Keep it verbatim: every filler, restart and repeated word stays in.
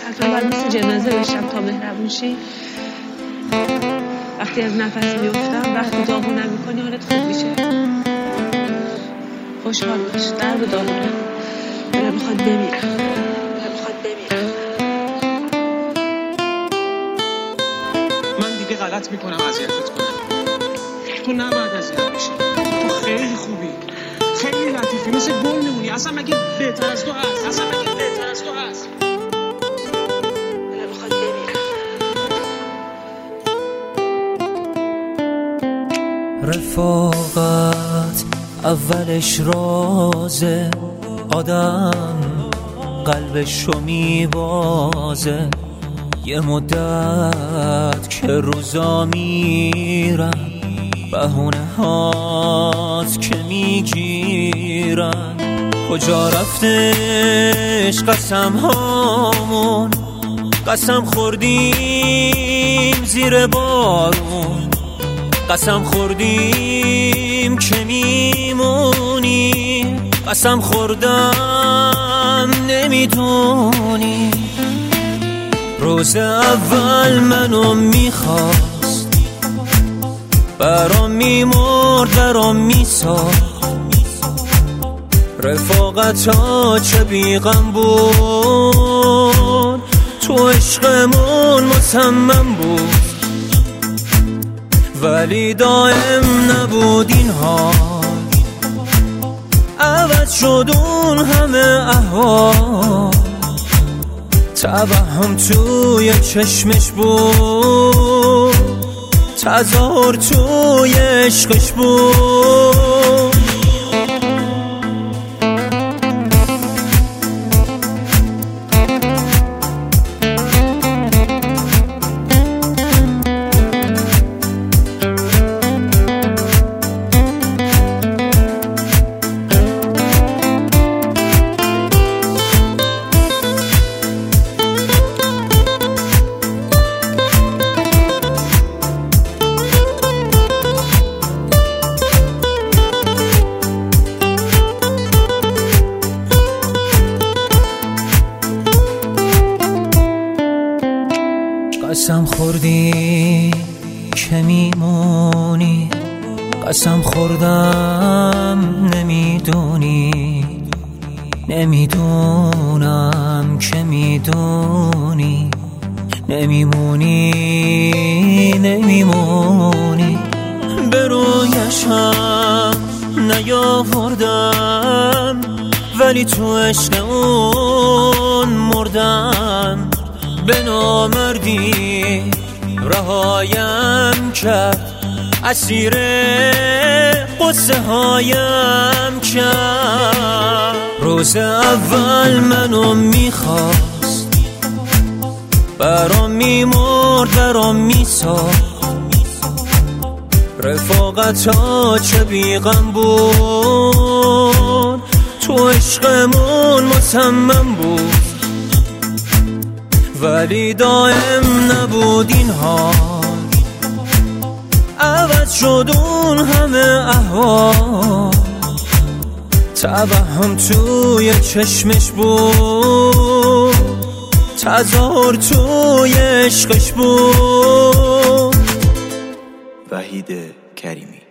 حتما باید مثل جنازه بشم تا مهربون شی. وقتی از نفس میفتم، وقتی داغونم میکنی حالت خوب میشه. خوشحال باش، در به داغونم. دلم میخواد بمیرم، دلم میخواد بمیرم. من دیگه غلط میکنم اذیتت کنم. تو نباید اذیت بشی. تو خیلی خوبی، خیلی لطیفی، مثل گل نمونی. اصلا مگه بهتر از تو هست؟ اصلا مگه بهتر از تو هست؟ دلم میخواد بمیرم. رفاقت اولش رازه، آدم قلبشو میبازه. یه مدت که روزا میرن، بهونه هات که میگیرن. کجا رفتش قسم هامون؟ قسم خوردیم زیر بارون، قسم خوردیم که میمونیم. قسم خوردم نمیدونی. روز اول منو میخواست، برام میمرد برام میساخت. رفاقت ها چه بیغم بود، تو عشقمون مصمم بود. ولی دائم نبود این حال، عوض شد اون همه احوال. توهم توی چشمش بود، تظاهر توی عشقش بود. قسم خوردی که میمونی، قسم خوردم نمیدونی. نمیدونم که میدونی، نمیمونی نمیمونی. به رویشم نیاوردم، ولی تو عشق اون مردم. به نامردی رهایم کرد، اسیر قصه هایم کرد. روز اول منو میخواست، برام میمرد برام میساخت. رفاقت ها چه بیغم بود، تو عشقمون مصمم بود. ولی دائم نبود این حال، عوض شد اون همه احوال. توهم توی چشمش بود، تظاهر توی عشقش بود. وحید کریمی.